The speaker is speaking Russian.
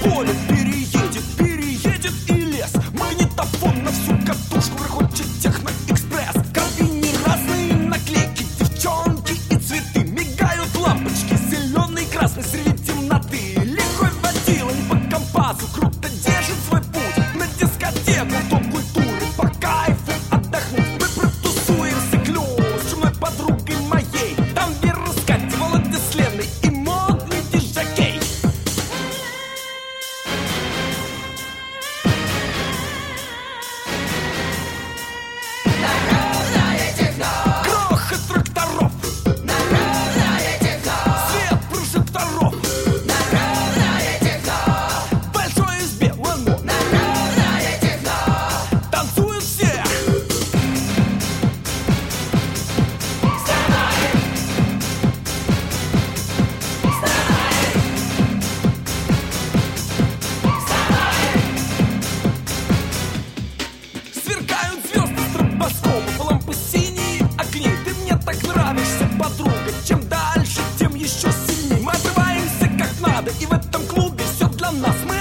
поле переедет, переедет и лес. Магнитофон на всю катушку, рахочет техноэкспресс. В кабине разные наклейки, девчонки и цветы. Мигают лампочки, зеленый, красный среди темноты. Лихой водила не по компасу, круто держит свой путь на дискотеку топ-культуры. По кайфу отдохнуть мы протусуемся клюв с чумной подругой моей. Там Вера Скати, Володя с Леной и модный дизжокей. Грохот тракторов, свет прожекторов, в большой избе лоно танцуют все. Сверкают звезды стробоскопов, лампы синие огни. Ты мне так нравишься, подруга. Чем дальше, тем еще сильней. Мы отрываемся как надо, и в этом клубе все для нас. Мы